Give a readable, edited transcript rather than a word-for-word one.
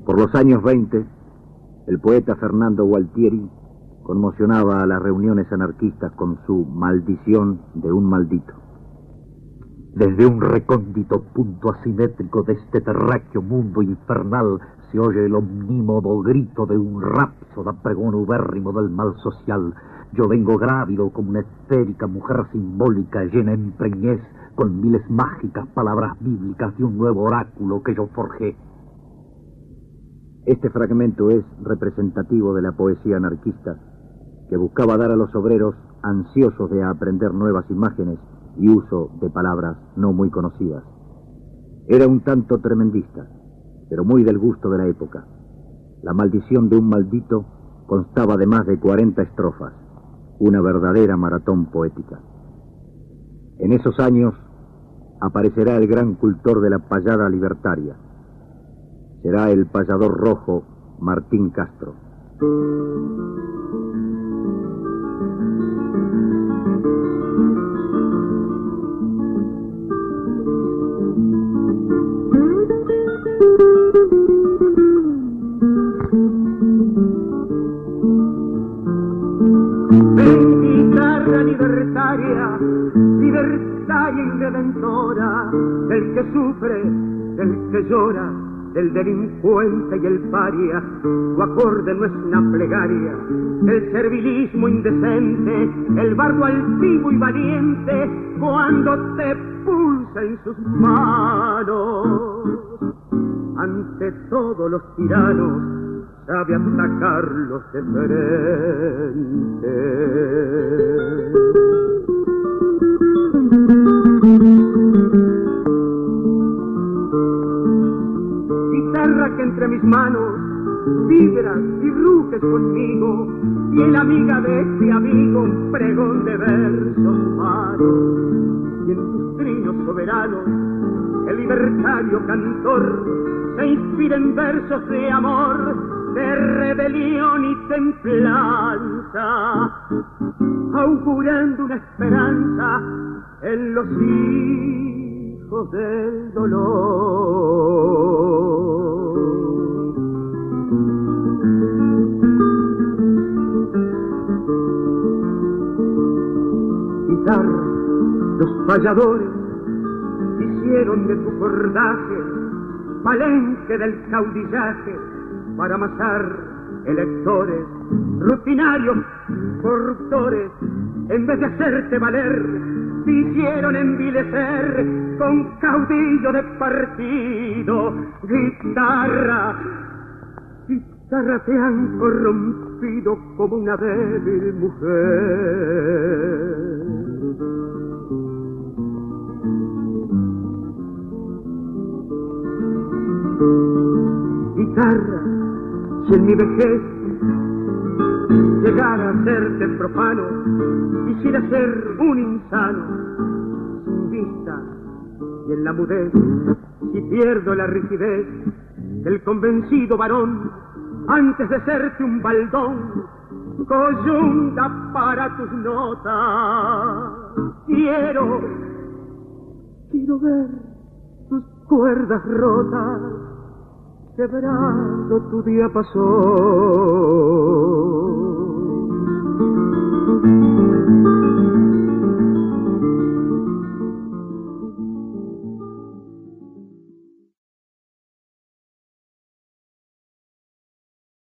Por los años 20, el poeta Fernando Gualtieri conmocionaba a las reuniones anarquistas con su Maldición de un maldito. Desde un recóndito punto asimétrico de este terráqueo mundo infernal se oye el omnímodo grito de un rápsoda pregón ubérrimo del mal social. Yo vengo grávido como una esférica mujer simbólica llena en preñez con miles mágicas palabras bíblicas de un nuevo oráculo que yo forjé. Este fragmento es representativo de la poesía anarquista, que buscaba dar a los obreros ansiosos de aprender nuevas imágenes y uso de palabras no muy conocidas. Era un tanto tremendista, pero muy del gusto de la época. La Maldición de un maldito constaba de más de 40 estrofas, una verdadera maratón poética. En esos años aparecerá el gran cultor de la payada libertaria. Será el payador rojo Martín Castro. Guitarra libertaria, libertaria y redentora, del que sufre, del que llora, del delincuente y el paria. Tu acorde no es una plegaria, el servilismo indecente, el bardo altivo y valiente, cuando te pulsa en sus manos. Ante todos los tiranos sabe atacarlos de frente. Guitarra que entre mis manos vibras y ruges conmigo, y el amiga de este amigo un pregón de versos humanos, y en tus trinos soberanos el libertario cantor se inspira en versos de amor, de rebelión y templanza, augurando una esperanza en los hijos del dolor. Guitarra, los payadores hicieron de tu cordaje palenque del caudillaje para amasar electores, rutinarios, corruptores. En vez de hacerte valer, te hicieron envilecer con caudillo de partido. Guitarra, guitarra, te han corrompido como una débil mujer. Guitarra, si en mi vejez llegara a serte profano, quisiera ser un insano, sin vista y en la mudez, si pierdo la rigidez del convencido varón, antes de serte un baldón, coyunda para tus notas. Quiero ver tus cuerdas rotas, quebrado tu diapasón.